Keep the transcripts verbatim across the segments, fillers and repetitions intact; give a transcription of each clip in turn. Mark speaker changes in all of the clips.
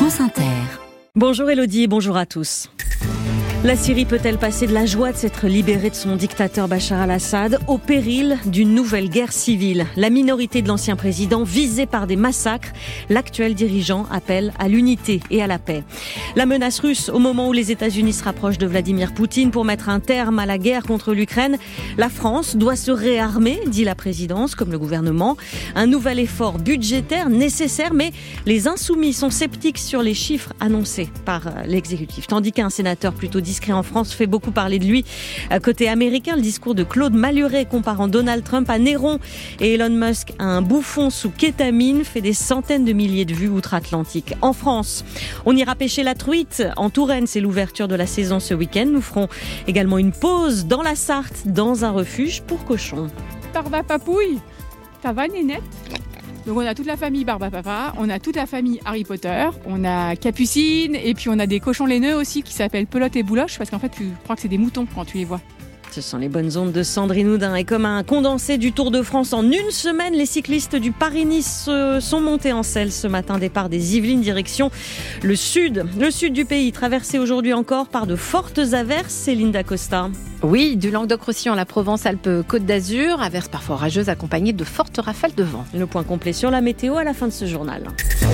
Speaker 1: France Inter.
Speaker 2: Bonjour Elodie, bonjour à tous. La Syrie peut-elle passer de la joie de s'être libérée de son dictateur Bachar al-Assad au péril d'une nouvelle guerre civile? La minorité de l'ancien président visée par des massacres, l'actuel dirigeant appelle à l'unité et à la paix. La menace russe au moment où les États-Unis se rapprochent de Vladimir Poutine pour mettre un terme à la guerre contre l'Ukraine. La France doit se réarmer, dit la présidence, comme le gouvernement. Un nouvel effort budgétaire nécessaire, mais les insoumis sont sceptiques sur les chiffres annoncés par l'exécutif. Tandis qu'un sénateur plutôt discret en France fait beaucoup parler de lui. Côté américain, le discours de Claude Malhuret comparant Donald Trump à Néron et Elon Musk à un bouffon sous kétamine fait des centaines de milliers de vues outre-Atlantique. En France, on ira pêcher la truite. En Touraine, c'est l'ouverture de la saison ce week-end. Nous ferons également une pause dans la Sarthe, dans un refuge pour cochons.
Speaker 3: Barba Papouille, ça va Nénette ? Donc on a toute la famille Barbapapa, on a toute la famille Harry Potter, on a Capucine et puis on a des cochons laineux aussi qui s'appellent Pelote et Bouloche parce qu'en fait tu crois que c'est des moutons quand tu les vois.
Speaker 2: Ce sont les bonnes ondes de Sandrine Houdin. Et comme un condensé du Tour de France en une semaine, les cyclistes du Paris-Nice sont montés en selle ce matin. Départ des Yvelines, direction le sud. Le sud du pays, traversé aujourd'hui encore par de fortes averses. Céline Dacosta.
Speaker 4: Oui, du Languedoc-Roussillon à la Provence-Alpes-Côte d'Azur, averses parfois orageuses accompagnées de fortes rafales de vent.
Speaker 2: Le point complet sur la météo à la fin de ce journal.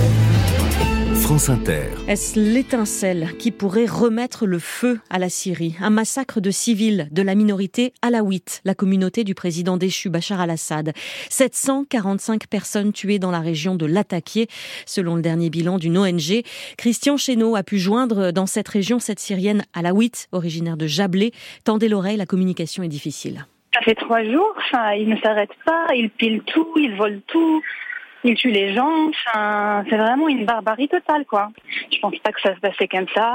Speaker 1: France Inter.
Speaker 2: Est-ce l'étincelle qui pourrait remettre le feu à la Syrie? Un massacre de civils de la minorité alaouite, la communauté du président déchu Bachar al-Assad. sept cent quarante-cinq personnes tuées dans la région de Latakia, selon le dernier bilan d'une O N G. Christian Chesneau a pu joindre dans cette région cette Syrienne alaouite, originaire de Jablé. Tendez l'oreille, la communication est difficile.
Speaker 5: Ça fait trois jours, enfin, ils ne s'arrêtent pas, ils pilent tout, ils volent tout. Ils tuent les gens, enfin, c'est vraiment une barbarie totale, quoi. Je pense pas que ça se passait comme ça.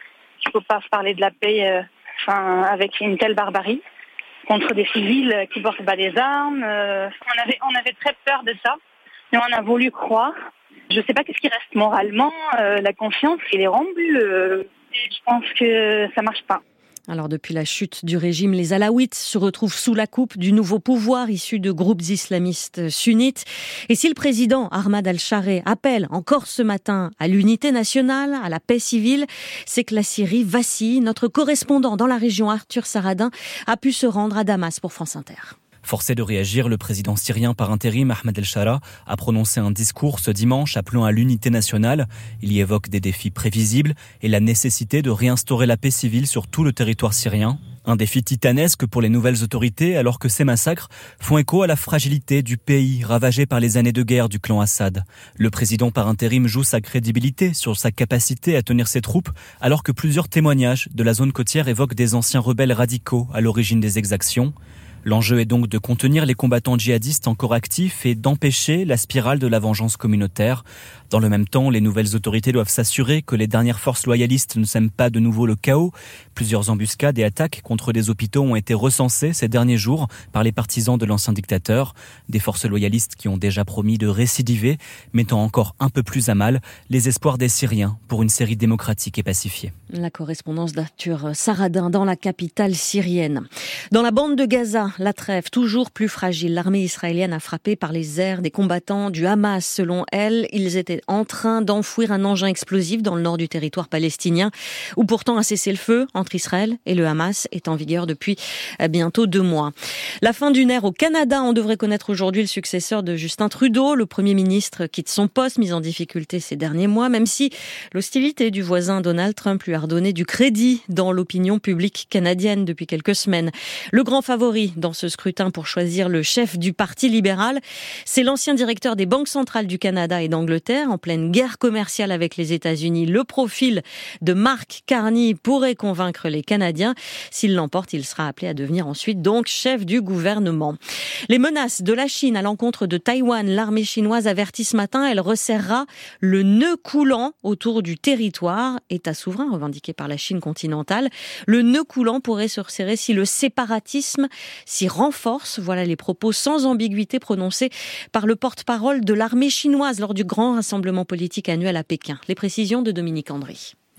Speaker 5: Il faut pas parler de la paix, euh, enfin, avec une telle barbarie contre des civils qui portent pas des armes. Euh, on avait, on avait très peur de ça, mais on a voulu croire. Je sais pas qu'est-ce qui reste moralement. Euh, la confiance, il est rompu. Euh, et je pense que ça marche pas.
Speaker 2: Alors depuis la chute du régime, les Alaouites se retrouvent sous la coupe du nouveau pouvoir issu de groupes islamistes sunnites. Et si le président Ahmad al-Chareh appelle encore ce matin à l'unité nationale, à la paix civile, c'est que la Syrie vacille. Notre correspondant dans la région, Arthur Saradin, a pu se rendre à Damas pour France Inter.
Speaker 6: Forcé de réagir, le président syrien par intérim, Ahmad el-Shara, a prononcé un discours ce dimanche appelant à l'unité nationale. Il y évoque des défis prévisibles et la nécessité de réinstaurer la paix civile sur tout le territoire syrien. Un défi titanesque pour les nouvelles autorités alors que ces massacres font écho à la fragilité du pays ravagé par les années de guerre du clan Assad. Le président par intérim joue sa crédibilité sur sa capacité à tenir ses troupes alors que plusieurs témoignages de la zone côtière évoquent des anciens rebelles radicaux à l'origine des exactions. L'enjeu est donc de contenir les combattants djihadistes encore actifs et d'empêcher la spirale de la vengeance communautaire. Dans le même temps, les nouvelles autorités doivent s'assurer que les dernières forces loyalistes ne sèment pas de nouveau le chaos. Plusieurs embuscades et attaques contre des hôpitaux ont été recensées ces derniers jours par les partisans de l'ancien dictateur. Des forces loyalistes qui ont déjà promis de récidiver, mettant encore un peu plus à mal les espoirs des Syriens pour une Syrie démocratique et pacifiée.
Speaker 2: La correspondance d'Arthur Saradin dans la capitale syrienne. Dans la bande de Gaza, la trêve toujours plus fragile. L'armée israélienne a frappé par les airs des combattants du Hamas. Selon elle, ils étaient en train d'enfouir un engin explosif dans le nord du territoire palestinien, où pourtant un cessez-le-feu entre Israël et le Hamas est en vigueur depuis bientôt deux mois. La fin d'une ère au Canada. On devrait connaître aujourd'hui le successeur de Justin Trudeau. Le Premier ministre quitte son poste, mis en difficulté ces derniers mois, même si l'hostilité du voisin Donald Trump lui a redonné du crédit dans l'opinion publique canadienne depuis quelques semaines. Le grand favori dans ce scrutin pour choisir le chef du Parti libéral, c'est l'ancien directeur des banques centrales du Canada et d'Angleterre, en pleine guerre commerciale avec les États-Unis. Le profil de Mark Carney pourrait convaincre les Canadiens. S'il l'emporte, il sera appelé à devenir ensuite donc chef du gouvernement. Les menaces de la Chine à l'encontre de Taïwan, l'armée chinoise avertit ce matin, elle resserrera le nœud coulant autour du territoire, État souverain revendiqué par la Chine continentale. Le nœud coulant pourrait se resserrer si le séparatisme s'y renforce. Voilà les propos sans ambiguïté prononcés par le porte-parole de l'armée chinoise lors du grand rassemblement politique annuel à Pékin. Les précisions de Dominique Andry.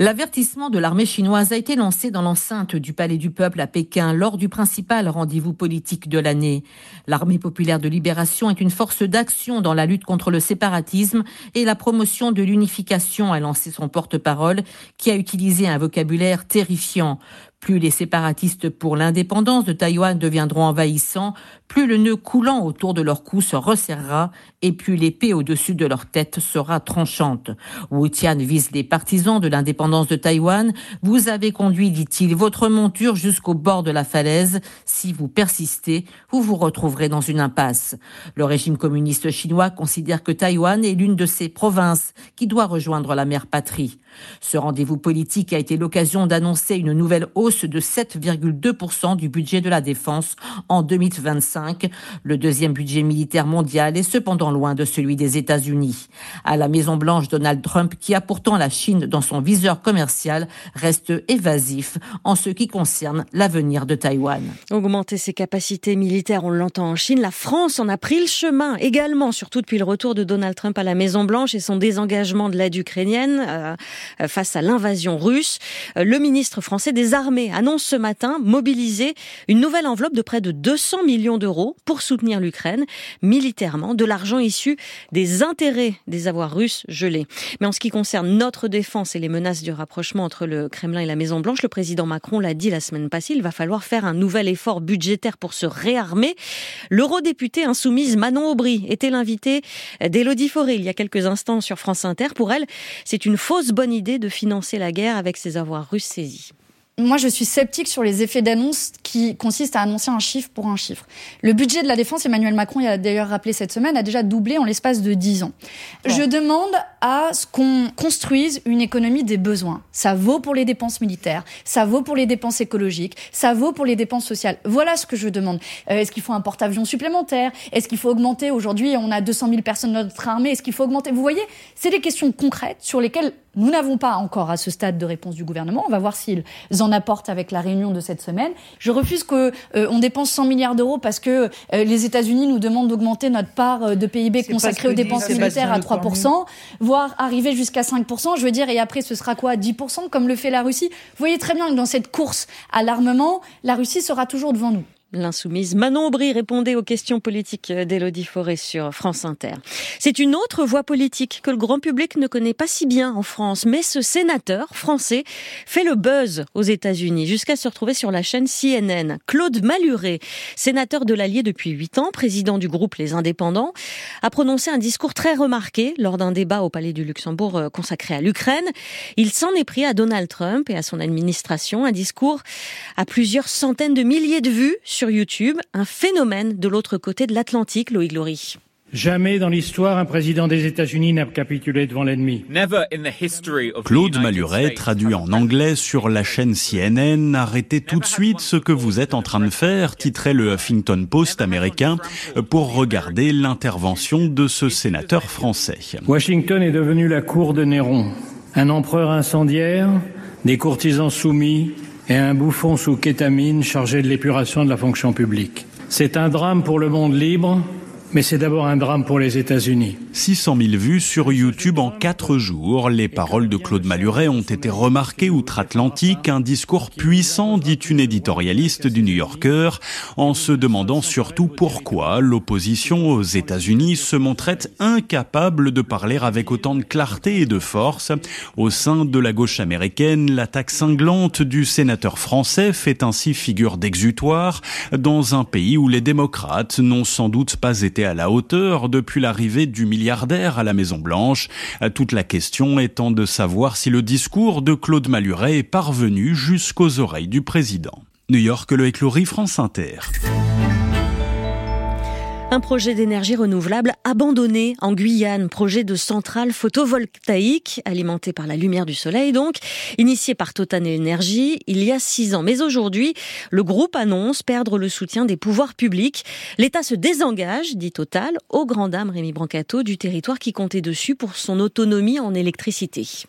Speaker 7: L'avertissement de l'armée chinoise a été lancé dans l'enceinte du Palais du Peuple à Pékin lors du principal rendez-vous politique de l'année. L'armée populaire de libération est une force d'action dans la lutte contre le séparatisme et la promotion de l'unification, a lancé son porte-parole, qui a utilisé un vocabulaire terrifiant. Plus les séparatistes pour l'indépendance de Taïwan deviendront envahissants, plus le nœud coulant autour de leur cou se resserrera et plus l'épée au-dessus de leur tête sera tranchante. Wu Tian vise les partisans de l'indépendance de Taïwan. Vous avez conduit, dit-il, votre monture jusqu'au bord de la falaise. Si vous persistez, vous vous retrouverez dans une impasse. Le régime communiste chinois considère que Taïwan est l'une de ses provinces qui doit rejoindre la mère patrie. Ce rendez-vous politique a été l'occasion d'annoncer une nouvelle hausse de sept virgule deux pour cent du budget de la défense en deux mille vingt-cinq. Le deuxième budget militaire mondial est cependant loin de celui des États-Unis. À la Maison-Blanche, Donald Trump, qui a pourtant la Chine dans son viseur commercial, reste évasif en ce qui concerne l'avenir de Taïwan.
Speaker 2: Augmenter ses capacités militaires, on l'entend en Chine. La France en a pris le chemin également, surtout depuis le retour de Donald Trump à la Maison-Blanche et son désengagement de l'aide ukrainienne euh, face à l'invasion russe. Le ministre français des Armées annonce ce matin mobiliser une nouvelle enveloppe de près de deux cents millions d'euros pour soutenir l'Ukraine militairement, de l'argent issu des intérêts des avoirs russes gelés. Mais en ce qui concerne notre défense et les menaces du rapprochement entre le Kremlin et la Maison-Blanche, le président Macron l'a dit la semaine passée, il va falloir faire un nouvel effort budgétaire pour se réarmer. L'eurodéputée insoumise Manon Aubry était l'invitée d'Élodie Fauré il y a quelques instants sur France Inter. Pour elle, c'est une fausse bonne idée de financer la guerre avec ses avoirs russes saisis.
Speaker 8: Moi, je suis sceptique sur les effets d'annonce qui consistent à annoncer un chiffre pour un chiffre. Le budget de la défense, Emmanuel Macron y a d'ailleurs rappelé cette semaine, a déjà doublé en l'espace de dix ans. Ouais. Je demande à ce qu'on construise une économie des besoins. Ça vaut pour les dépenses militaires, ça vaut pour les dépenses écologiques, ça vaut pour les dépenses sociales. Voilà ce que je demande. Euh, est-ce qu'il faut un porte-avions supplémentaire ? Est-ce qu'il faut augmenter ? Aujourd'hui, on a deux cent mille personnes dans notre armée. Est-ce qu'il faut augmenter ? Vous voyez, c'est des questions concrètes sur lesquelles nous n'avons pas encore à ce stade de réponse du gouvernement. On va voir s'ils en apportent avec la réunion de cette semaine. Je refuse qu'on euh, dépense cent milliards d'euros parce que euh, les États-Unis nous demandent d'augmenter notre part de P I B c'est consacrée aux dépenses dit, militaires à trois pour cent, voire arriver jusqu'à cinq pour cent. Je veux dire, et après ce sera quoi ? dix pour cent comme le fait la Russie ? Vous voyez très bien que dans cette course à l'armement, la Russie sera toujours devant nous.
Speaker 2: L'insoumise Manon Aubry répondait aux questions politiques d'Élodie Fauré sur France Inter. C'est une autre voie politique que le grand public ne connaît pas si bien en France, mais ce sénateur français fait le buzz aux États-Unis jusqu'à se retrouver sur la chaîne C N N. Claude Malhuret, sénateur de l'Allier depuis huit ans, président du groupe Les Indépendants, a prononcé un discours très remarqué lors d'un débat au Palais du Luxembourg consacré à l'Ukraine. Il s'en est pris à Donald Trump et à son administration, un discours à plusieurs centaines de milliers de vues sur YouTube, un phénomène de l'autre côté de l'Atlantique, Loïc Glory.
Speaker 9: Jamais dans l'histoire, un président des États-Unis n'a capitulé devant l'ennemi.
Speaker 10: Claude Malhuret, traduit en anglais sur la chaîne C N N, arrêtez tout de suite ce que vous êtes en train de faire, titrait le Huffington Post américain, pour regarder l'intervention de ce sénateur français.
Speaker 9: Washington est devenu la cour de Néron, un empereur incendiaire, des courtisans soumis et un bouffon sous kétamine chargé de l'épuration de la fonction publique. C'est un drame pour le monde libre, mais c'est d'abord un drame pour les États-Unis.
Speaker 10: six cent mille vues sur YouTube en quatre jours. Les paroles de Claude Malhuret ont été remarquées outre-Atlantique. Un discours puissant, dit une éditorialiste du New Yorker, en se demandant surtout pourquoi l'opposition aux États-Unis se montrait incapable de parler avec autant de clarté et de force. Au sein de la gauche américaine, l'attaque cinglante du sénateur français fait ainsi figure d'exutoire dans un pays où les démocrates n'ont sans doute pas été à la hauteur depuis l'arrivée du milliardaire à la Maison-Blanche. Toute la question étant de savoir si le discours de Claude Malhuret est parvenu jusqu'aux oreilles du président. New York, Loïc Glory, France Inter.
Speaker 2: Un projet d'énergie renouvelable abandonné en Guyane, projet de centrale photovoltaïque alimentée par la lumière du soleil donc, initié par Total Energy il y a six ans. Mais aujourd'hui, le groupe annonce perdre le soutien des pouvoirs publics. L'État se désengage, dit Total, au grand dam Rémi Brancato du territoire qui comptait dessus pour son autonomie en électricité.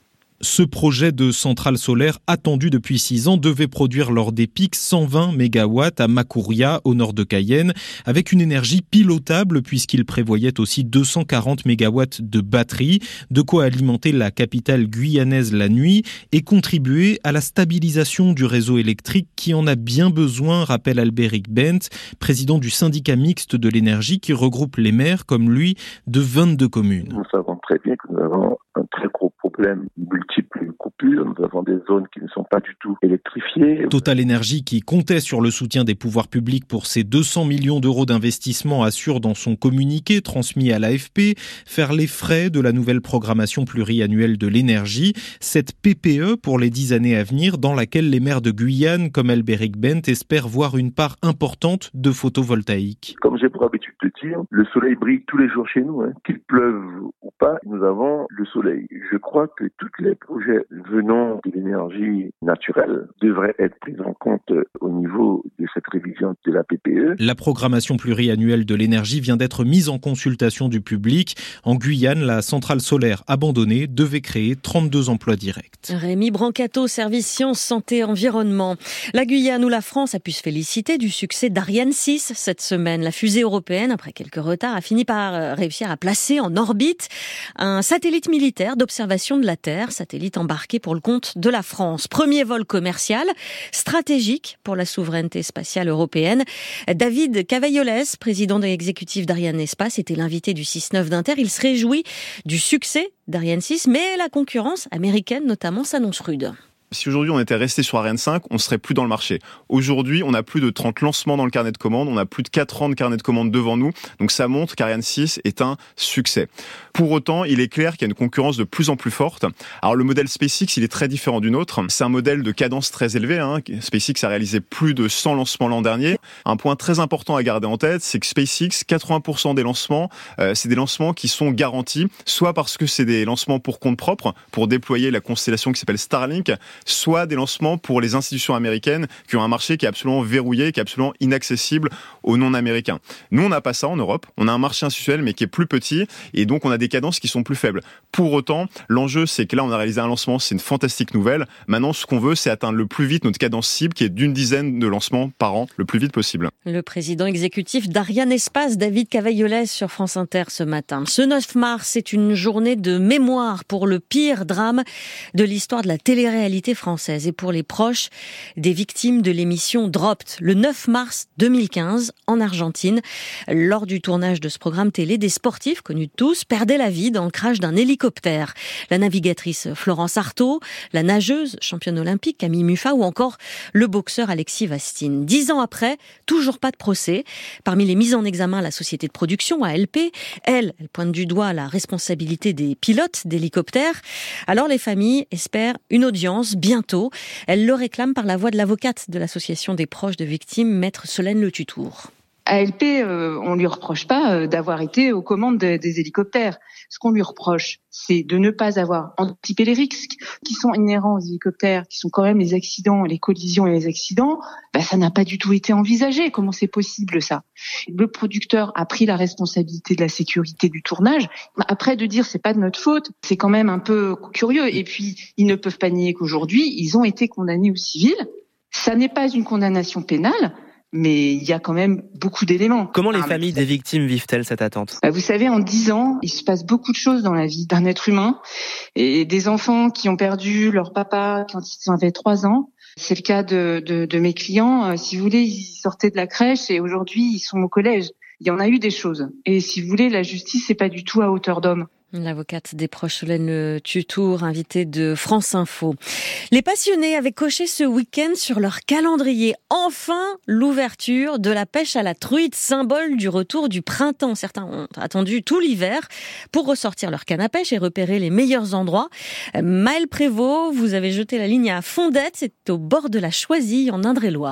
Speaker 11: Ce projet de centrale solaire attendu depuis six ans devait produire lors des pics cent vingt mégawatts à Makouria, au nord de Cayenne, avec une énergie pilotable puisqu'il prévoyait aussi deux cent quarante mégawatts de batterie, de quoi alimenter la capitale guyanaise la nuit et contribuer à la stabilisation du réseau électrique qui en a bien besoin, rappelle Albéric Bent, président du syndicat mixte de l'énergie qui regroupe les maires comme lui de vingt-deux communes.
Speaker 12: Nous savons très bien que nous avons un très gros problème, multiples coupures, nous avons des zones qui ne sont pas du tout électrifiées.
Speaker 11: Total Énergie, qui comptait sur le soutien des pouvoirs publics pour ses deux cents millions d'euros d'investissement, assure dans son communiqué transmis à l'A F P faire les frais de la nouvelle programmation pluriannuelle de l'énergie, cette P P E pour les dix années à venir dans laquelle les maires de Guyane, comme Albéric Bent, espèrent voir une part importante de photovoltaïque.
Speaker 12: Comme j'ai pour habitude de dire, le soleil brille tous les jours chez nous, hein. Qu'il pleuve ou pas, nous avons le soleil. Je crois que tous les projets venant de l'énergie naturelle devraient être pris en compte au niveau de cette révision de la P P E.
Speaker 11: La programmation pluriannuelle de l'énergie vient d'être mise en consultation du public. En Guyane, la centrale solaire abandonnée devait créer trente-deux emplois directs.
Speaker 2: Rémi Brancato, service sciences, santé, environnement. La Guyane ou la France a pu se féliciter du succès d'Ariane six cette semaine. La fusée européenne, après quelques retards, a fini par réussir à placer en orbite un satellite militaire d'observation de la Terre, satellite embarqué pour le compte de la France. Premier vol commercial, stratégique pour la souveraineté spatiale européenne. David Cavaillolès, président de l'exécutif d'Ariane Espace, était l'invité du six neuf d'Inter. Il se réjouit du succès d'Ariane six, mais la concurrence américaine notamment s'annonce rude.
Speaker 13: Si aujourd'hui on était resté sur Ariane cinq, on serait plus dans le marché. Aujourd'hui, on a plus de trente lancements dans le carnet de commandes, on a plus de quatre ans de carnet de commandes devant nous, donc ça montre qu'Ariane six est un succès. Pour autant, il est clair qu'il y a une concurrence de plus en plus forte. Alors le modèle SpaceX, il est très différent du nôtre. C'est un modèle de cadence très élevée. Hein. SpaceX a réalisé plus de cent lancements l'an dernier. Un point très important à garder en tête, c'est que SpaceX, quatre-vingts pour cent des lancements, euh, c'est des lancements qui sont garantis, soit parce que c'est des lancements pour compte propre, pour déployer la constellation qui s'appelle Starlink, soit des lancements pour les institutions américaines qui ont un marché qui est absolument verrouillé, qui est absolument inaccessible aux non-américains. Nous, on n'a pas ça en Europe. On a un marché institutionnel, mais qui est plus petit, et donc on a des cadences qui sont plus faibles. Pour autant, l'enjeu, c'est que là, on a réalisé un lancement, c'est une fantastique nouvelle. Maintenant, ce qu'on veut, c'est atteindre le plus vite notre cadence cible, qui est d'une dizaine de lancements par an, le plus vite possible.
Speaker 2: Le président exécutif d'Ariane Espace, David Cavaillolès, sur France Inter ce matin. Ce neuf mars, c'est une journée de mémoire pour le pire drame de l'histoire de la télé-réalité française et pour les proches des victimes de l'émission Dropped, le neuf mars deux mille quinze en Argentine. Lors du tournage de ce programme télé, des sportifs connus de tous perdaient la vie dans le crash d'un hélicoptère. La navigatrice Florence Artaud, la nageuse championne olympique Camille Muffat ou encore le boxeur Alexis Vastine. Dix ans après, toujours pas de procès. Parmi les mises en examen, la société de production A L P, elle, elle pointe du doigt la responsabilité des pilotes d'hélicoptères. Alors les familles espèrent une audience bientôt. Elle le réclame par la voix de l'avocate de l'association des proches de victimes, maître Solène Le Tutour.
Speaker 14: A L P, euh, on lui reproche pas euh, d'avoir été aux commandes de, des hélicoptères. Ce qu'on lui reproche, c'est de ne pas avoir anticipé les risques qui sont inhérents aux hélicoptères, qui sont quand même les accidents, les collisions et les accidents. Ben, ça n'a pas du tout été envisagé. Comment c'est possible, ça? Le producteur a pris la responsabilité de la sécurité du tournage. Après, de dire c'est pas de notre faute, c'est quand même un peu curieux. Et puis, ils ne peuvent pas nier qu'aujourd'hui, ils ont été condamnés au civil. Ça n'est pas une condamnation pénale, mais il y a quand même beaucoup d'éléments.
Speaker 15: Comment les
Speaker 14: ah,
Speaker 15: familles des victimes vivent-elles cette attente?
Speaker 14: Vous savez, en dix ans, il se passe beaucoup de choses dans la vie d'un être humain. Et des enfants qui ont perdu leur papa quand ils avaient trois ans. C'est le cas de, de, de mes clients. Si vous voulez, ils sortaient de la crèche et aujourd'hui, ils sont au collège. Il y en a eu des choses. Et si vous voulez, la justice, c'est pas du tout à hauteur d'homme.
Speaker 2: L'avocate des proches Solène Le Tutour, invitée de France Info. Les passionnés avaient coché ce week-end sur leur calendrier enfin l'ouverture de la pêche à la truite, symbole du retour du printemps. Certains ont attendu tout l'hiver pour ressortir leur canne à pêche et repérer les meilleurs endroits. Maëlle Prévost, vous avez jeté la ligne à Fondette, c'est au bord de la Choisille en Indre-et-Loire.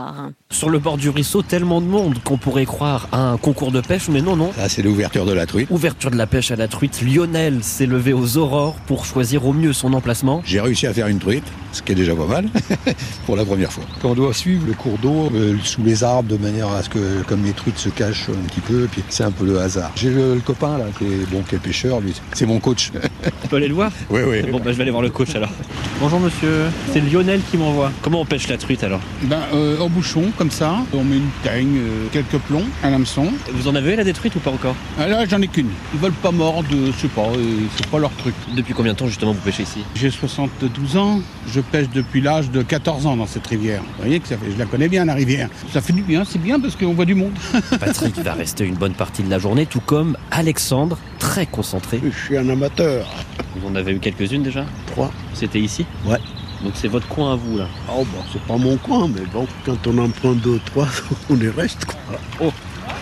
Speaker 16: Sur le bord du ruisseau, tellement de monde qu'on pourrait croire à un concours de pêche, mais non, non.
Speaker 17: Là, c'est l'ouverture de la truite.
Speaker 16: Ouverture de la pêche à la truite. Lionel s'est levé aux aurores pour choisir au mieux son emplacement.
Speaker 17: J'ai réussi à faire une truite, ce qui est déjà pas mal, pour la première fois. On doit suivre le cours d'eau euh, sous les arbres de manière à ce que, comme les truites se cachent un petit peu, et puis c'est un peu le hasard. J'ai le, le copain là, qui est, bon, qui est pêcheur, lui, c'est mon coach.
Speaker 16: On peut aller le voir ?
Speaker 17: Oui, oui.
Speaker 16: Bon, bah, je vais aller voir le coach alors. Bonjour monsieur, c'est Lionel qui m'envoie. Comment on pêche la truite alors ?
Speaker 18: Ben, euh, au bouchon, comme ça, on met une teigne, euh, quelques plombs, un hameçon.
Speaker 16: Vous en avez là des truites ou pas encore ?
Speaker 18: Ah, là, j'en ai qu'une. Ils veulent pas mordre, je sais pas, euh, c'est pas leur truc.
Speaker 16: Depuis combien de temps justement vous pêchez ici ?
Speaker 18: J'ai soixante-douze ans, je pêche depuis l'âge de quatorze ans dans cette rivière. Vous voyez que ça fait, je la connais bien la rivière. Ça fait du bien, c'est bien parce qu'on voit du monde.
Speaker 16: Patrick va rester une bonne partie de la journée, tout comme Alexandre, très concentré.
Speaker 17: Je suis un amateur.
Speaker 16: Vous en avez eu quelques-unes déjà ?
Speaker 17: Trois.
Speaker 16: C'était ici ?
Speaker 17: Ouais.
Speaker 16: Donc c'est votre coin à vous là ?
Speaker 17: Oh bah c'est pas mon coin, mais bon, quand on en prend deux ou trois, on y reste quoi.
Speaker 16: Oh.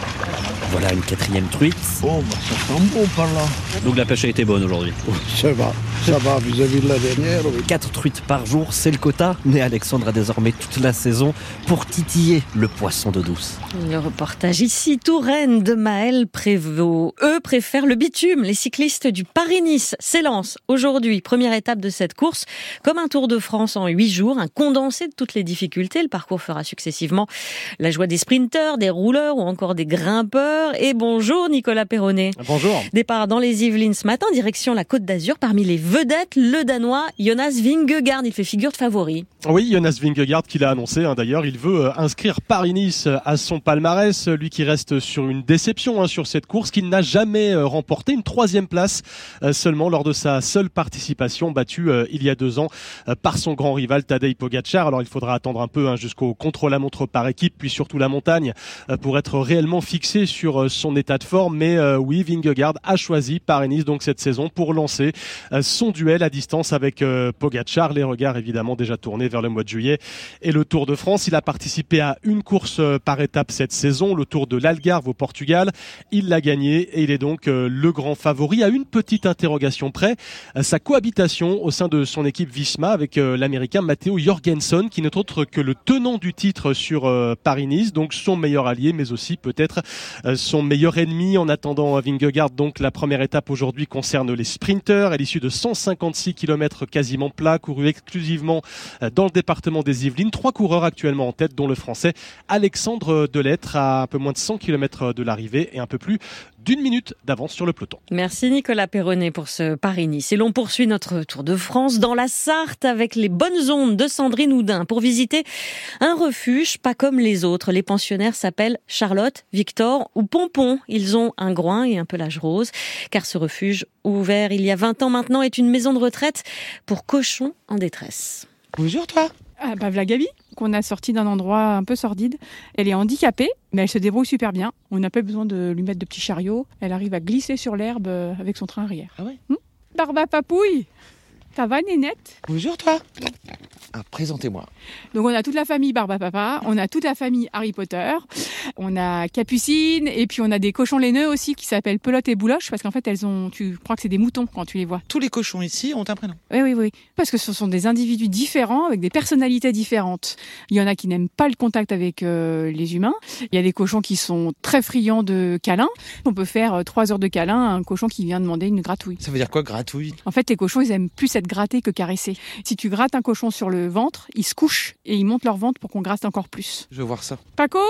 Speaker 16: Voilà une quatrième truite.
Speaker 17: Oh bah ça sent bon par là.
Speaker 16: Donc la pêche a été bonne aujourd'hui.
Speaker 17: Oh, ça va, ça va vis-à-vis de la dernière. Oui.
Speaker 16: Quatre truites par jour, c'est le quota. Mais Alexandre a désormais toute la saison pour titiller le poisson d'eau douce.
Speaker 2: Le reportage ici, Touraine de Maël Prévost. Eux préfèrent le bitume. Les cyclistes du Paris-Nice s'élancent aujourd'hui. Première étape de cette course. Comme un Tour de France en huit jours, un condensé de toutes les difficultés. Le parcours fera successivement la joie des sprinteurs, des rouleurs ou encore des grimpeurs. Et bonjour Nicolas Perronnet.
Speaker 19: Bonjour.
Speaker 2: Départ dans les Yvelines ce matin, direction la Côte d'Azur. Parmi les vedettes, le Danois Jonas Vingegaard. Il fait figure de favori.
Speaker 19: Oui, Jonas Vingegaard qui l'a annoncé. Hein, d'ailleurs, il veut euh, inscrire Paris-Nice à son palmarès. Lui qui reste sur une déception hein, sur cette course, qu'il n'a jamais euh, remporté. Une troisième place euh, seulement lors de sa seule participation, battue euh, il y a deux ans euh, par son grand rival Tadej Pogacar. Alors il faudra attendre un peu hein, jusqu'au contre-la-montre par équipe, puis surtout la montagne, euh, pour être réellement fixé sur son état de forme, mais euh, oui, Vingegaard a choisi Paris-Nice donc cette saison pour lancer euh, son duel à distance avec euh, Pogacar. Les regards évidemment déjà tournés vers le mois de juillet et le Tour de France. Il a participé à une course euh, par étape cette saison, le Tour de l'Algarve au Portugal. Il l'a gagné et il est donc euh, le grand favori. À une petite interrogation près, euh, sa cohabitation au sein de son équipe Visma avec euh, l'Américain Matteo Jorgensen, qui n'est autre que le tenant du titre sur euh, Paris-Nice, donc son meilleur allié, mais aussi peut-être euh, son meilleur ennemi. En attendant Vingegaard, donc la première étape aujourd'hui concerne les sprinteurs à l'issue de cent cinquante-six kilomètres quasiment plats, courus exclusivement dans le département des Yvelines. Trois coureurs actuellement en tête, dont le français Alexandre Delettre à un peu moins de cent kilomètres de l'arrivée et un peu plus d'une minute d'avance sur le peloton.
Speaker 2: Merci Nicolas Perronnet pour ce Paris-Nice. Et l'on poursuit notre Tour de France dans la Sarthe avec les bonnes ondes de Sandrine Houdin pour visiter un refuge pas comme les autres. Les pensionnaires s'appellent Charlotte, Victor ou Pompon. Ils ont un groin et un pelage rose car ce refuge, ouvert il y a vingt ans maintenant, est une maison de retraite pour cochons en détresse.
Speaker 3: Bonjour toi. Ah bah voilà Gabi, qu'on a sorti d'un endroit un peu sordide. Elle est handicapée, mais elle se débrouille super bien. On n'a pas besoin de lui mettre de petits chariots. Elle arrive à glisser sur l'herbe avec son train arrière.
Speaker 20: Ah ouais
Speaker 3: hum Barba Papouille, ça va Nénette?
Speaker 20: Bonjour toi. Ah, présentez-moi.
Speaker 3: Donc on a toute la famille Barba Papa, on a toute la famille Harry Potter, on a Capucine et puis on a des cochons laineux aussi qui s'appellent Pelote et Bouloche parce qu'en fait elles ont, tu crois que c'est des moutons quand tu les vois.
Speaker 20: Tous les cochons ici ont un prénom.
Speaker 3: Oui oui oui, parce que ce sont des individus différents avec des personnalités différentes. Il y en a qui n'aiment pas le contact avec euh, les humains. Il y a des cochons qui sont très friands de câlins. On peut faire euh, trois heures de câlin à un cochon qui vient demander une gratouille.
Speaker 20: Ça veut dire quoi gratouille?
Speaker 3: En fait les cochons ils aiment plus être grattés que caressés. Si tu grattes un cochon sur le ventre, ils se couchent et ils montent leur ventre pour qu'on gratte encore plus.
Speaker 20: Je veux voir ça.
Speaker 3: Paco?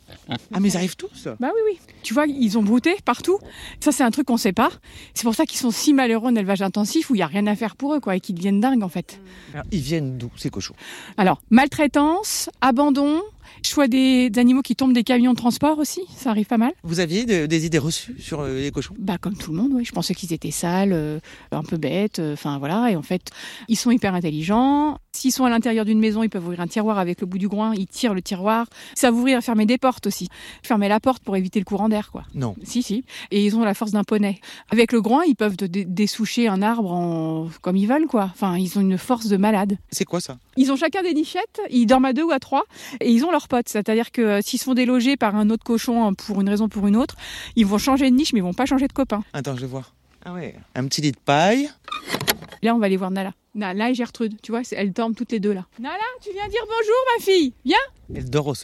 Speaker 20: Ah mais ils arrivent tous?
Speaker 3: Bah oui oui. Tu vois, ils ont brouté partout. Ça c'est un truc qu'on sait pas. C'est pour ça qu'ils sont si malheureux en élevage intensif où il y a rien à faire pour eux quoi et qu'ils deviennent dingues en fait.
Speaker 20: Alors, ils viennent d'où ces cochons?
Speaker 3: Alors, maltraitance, abandon, choix des, des animaux qui tombent des camions de transport aussi, ça arrive pas mal.
Speaker 20: Vous aviez de, des idées reçues sur euh, les cochons?
Speaker 3: Bah comme tout le monde, oui. Je pensais qu'ils étaient sales, euh, un peu bêtes, enfin euh, voilà. Et en fait, ils sont hyper intelligents. S'ils sont à l'intérieur d'une maison, ils peuvent ouvrir un tiroir avec le bout du groin, ils tirent le tiroir. Ils savent ouvrir et fermer des portes aussi. Fermer la porte pour éviter le courant d'air, quoi.
Speaker 20: Non.
Speaker 3: Si, si. Et ils ont la force d'un poney. Avec le groin, ils peuvent dé- dessoucher un arbre en... comme ils veulent, quoi. Enfin, ils ont une force de malade.
Speaker 20: C'est quoi ça?
Speaker 3: Ils ont chacun des nichettes, ils dorment à deux ou à trois, et ils ont leurs potes. C'est-à-dire que euh, s'ils se font déloger par un autre cochon pour une raison ou pour une autre, ils vont changer de niche, mais ils vont pas changer de copain.
Speaker 20: Attends, je vais voir. Ah ouais, un petit lit de paille.
Speaker 3: Là, on va aller voir Nala. Nala et Gertrude, tu vois, elles dorment toutes les deux là. Nala, tu viens dire bonjour, ma fille? Viens.
Speaker 20: Elle dort au soleil.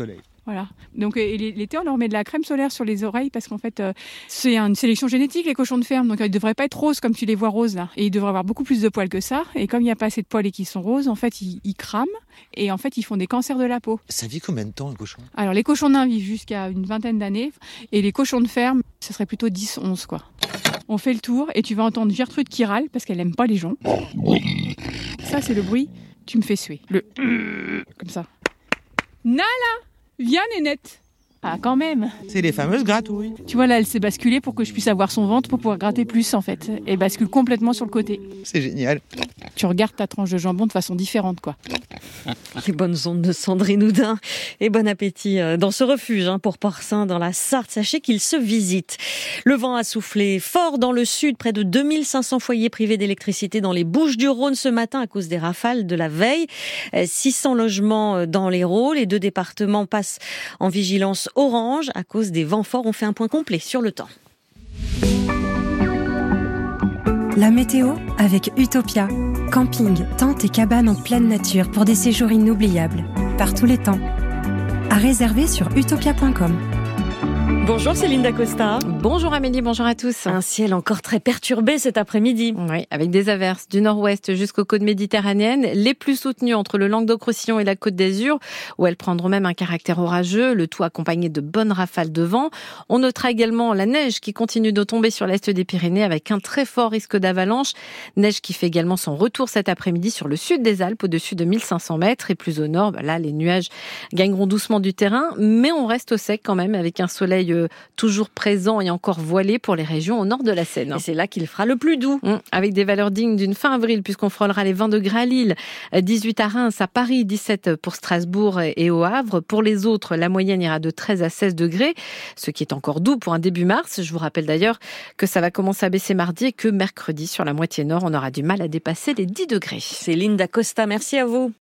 Speaker 3: Voilà. Donc et l'été, on leur met de la crème solaire sur les oreilles parce qu'en fait, euh, c'est une sélection génétique, les cochons de ferme. Donc ils ne devraient pas être roses comme tu les vois roses là. Et ils devraient avoir beaucoup plus de poils que ça. Et comme il n'y a pas assez de poils et qu'ils sont roses, en fait, ils, ils crament. Et en fait, ils font des cancers de la peau.
Speaker 20: Ça vit combien de temps, un cochon?
Speaker 3: Alors les cochons nains vivent jusqu'à une vingtaine d'années. Et les cochons de ferme, ce serait plutôt dix onze quoi. On fait le tour et tu vas entendre Gertrude qui râle parce qu'elle n'aime pas les gens. Ça, c'est le bruit. Tu me fais suer. Le comme ça. Nala, viens Nénette. Ah, quand même.
Speaker 20: C'est les fameuses gratouilles.
Speaker 3: Tu vois, là, elle s'est basculée pour que je puisse avoir son ventre pour pouvoir gratter plus, en fait. Elle bascule complètement sur le côté.
Speaker 20: C'est génial.
Speaker 3: Tu regardes ta tranche de jambon de façon différente, quoi.
Speaker 2: Les bonnes ondes de Sandrine Houdin. Et bon appétit dans ce refuge hein, pour porcins dans la Sarthe. Sachez qu'il se visite. Le vent a soufflé fort dans le sud. Près de deux mille cinq cents foyers privés d'électricité dans les Bouches-du-Rhône ce matin à cause des rafales de la veille. six cents logements dans l'Hérault. Les deux départements passent en vigilance orange à cause des vents forts. On fait un point complet sur le temps.
Speaker 21: La météo avec Utopia. Camping, tente et cabane en pleine nature pour des séjours inoubliables. Par tous les temps. À réserver sur utopia point com.
Speaker 2: Bonjour Céline Dacosta.
Speaker 4: Bonjour Amélie, bonjour à tous.
Speaker 2: Un ciel encore très perturbé cet après-midi.
Speaker 4: Oui, avec des averses du nord-ouest jusqu'aux côtes méditerranéennes, les plus soutenues entre le Languedoc-Roussillon et la Côte d'Azur, où elles prendront même un caractère orageux, le tout accompagné de bonnes rafales de vent. On notera également la neige qui continue de tomber sur l'est des Pyrénées avec un très fort risque d'avalanche. Neige qui fait également son retour cet après-midi sur le sud des Alpes, au-dessus de mille cinq cents mètres. Et plus au nord, là, les nuages gagneront doucement du terrain, mais on reste au sec quand même avec un soleil toujours présent et encore voilé pour les régions au nord de la Seine.
Speaker 2: Et c'est là qu'il fera le plus doux.
Speaker 4: Mmh, avec des valeurs dignes d'une fin avril, puisqu'on frôlera les vingt degrés à Lille, dix-huit à Reims, à Paris, dix-sept pour Strasbourg et au Havre. Pour les autres, la moyenne ira de treize à seize degrés, ce qui est encore doux pour un début mars. Je vous rappelle d'ailleurs que ça va commencer à baisser mardi et que mercredi, sur la moitié nord, on aura du mal à dépasser les dix degrés.
Speaker 2: Céline Dacosta, merci à vous.